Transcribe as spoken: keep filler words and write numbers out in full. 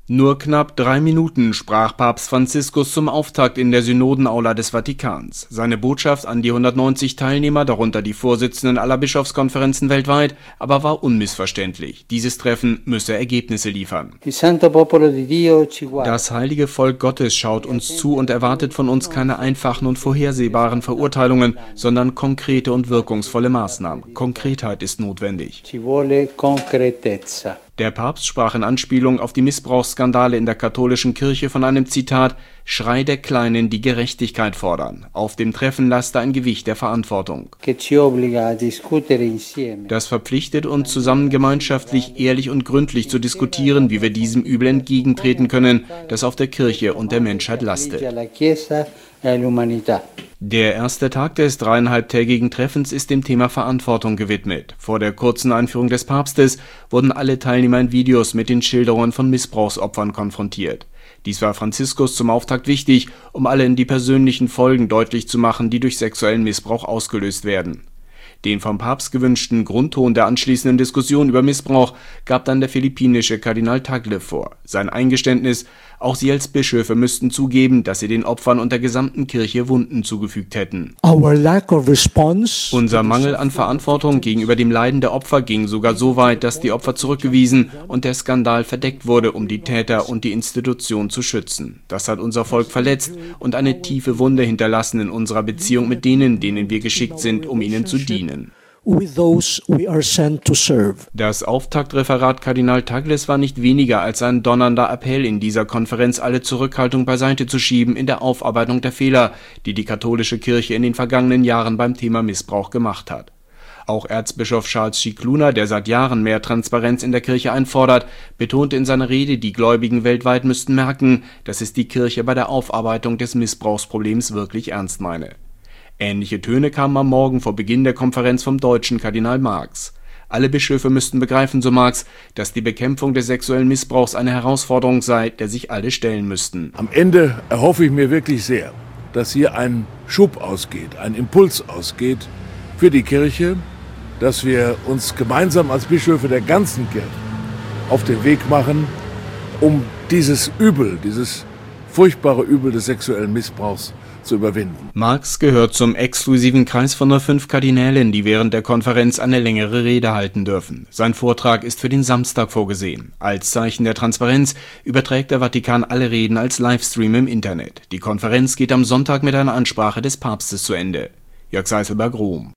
Nur knapp drei Minuten sprach Papst Franziskus zum Auftakt in der Synodenaula des Vatikans. Seine Botschaft an die hundertneunzig Teilnehmer, darunter die Vorsitzenden aller Bischofskonferenzen weltweit, aber war unmissverständlich. Dieses Treffen müsse Ergebnisse liefern. Das heilige Volk Gottes schaut uns zu und erwartet von uns keine einfachen und vorhersehbaren Verurteilungen, sondern konkrete und wirkungsvolle Maßnahmen. Konkretheit ist notwendig. Der Papst sprach in Anspielung auf die Missbrauchsskandale in der katholischen Kirche von einem Zitat »Schrei der Kleinen, die Gerechtigkeit fordern«. Auf dem Treffen laste ein Gewicht der Verantwortung. Das verpflichtet uns, zusammen gemeinschaftlich, ehrlich und gründlich zu diskutieren, wie wir diesem Übel entgegentreten können, das auf der Kirche und der Menschheit lastet. Der erste Tag des dreieinhalbtägigen Treffens ist dem Thema Verantwortung gewidmet. Vor der kurzen Einführung des Papstes wurden alle Teilnehmer in Videos mit den Schilderungen von Missbrauchsopfern konfrontiert. Dies war Franziskus zum Auftakt wichtig, um allen die persönlichen Folgen deutlich zu machen, die durch sexuellen Missbrauch ausgelöst werden. Den vom Papst gewünschten Grundton der anschließenden Diskussion über Missbrauch gab dann der philippinische Kardinal Tagle vor. Sein Eingeständnis, auch sie als Bischöfe müssten zugeben, dass sie den Opfern und der gesamten Kirche Wunden zugefügt hätten. Unser Mangel an Verantwortung gegenüber dem Leiden der Opfer ging sogar so weit, dass die Opfer zurückgewiesen und der Skandal verdeckt wurde, um die Täter und die Institution zu schützen. Das hat unser Volk verletzt und eine tiefe Wunde hinterlassen in unserer Beziehung mit denen, denen wir geschickt sind, um ihnen zu dienen. Das Auftaktreferat Kardinal Tagles war nicht weniger als ein donnernder Appell in dieser Konferenz, alle Zurückhaltung beiseite zu schieben in der Aufarbeitung der Fehler, die die katholische Kirche in den vergangenen Jahren beim Thema Missbrauch gemacht hat. Auch Erzbischof Charles Scicluna, der seit Jahren mehr Transparenz in der Kirche einfordert, betonte in seiner Rede, die Gläubigen weltweit müssten merken, dass es die Kirche bei der Aufarbeitung des Missbrauchsproblems wirklich ernst meine. Ähnliche Töne kamen am Morgen vor Beginn der Konferenz vom deutschen Kardinal Marx. Alle Bischöfe müssten begreifen, so Marx, dass die Bekämpfung des sexuellen Missbrauchs eine Herausforderung sei, der sich alle stellen müssten. Am Ende erhoffe ich mir wirklich sehr, dass hier ein Schub ausgeht, ein Impuls ausgeht für die Kirche, dass wir uns gemeinsam als Bischöfe der ganzen Kirche auf den Weg machen, um dieses Übel, dieses furchtbare Übel des sexuellen Missbrauchs zu überwinden. Marx gehört zum exklusiven Kreis von nur fünf Kardinälen, die während der Konferenz eine längere Rede halten dürfen. Sein Vortrag ist für den Samstag vorgesehen. Als Zeichen der Transparenz überträgt der Vatikan alle Reden als Livestream im Internet. Die Konferenz geht am Sonntag mit einer Ansprache des Papstes zu Ende. Jörg Seiselberg, Rom.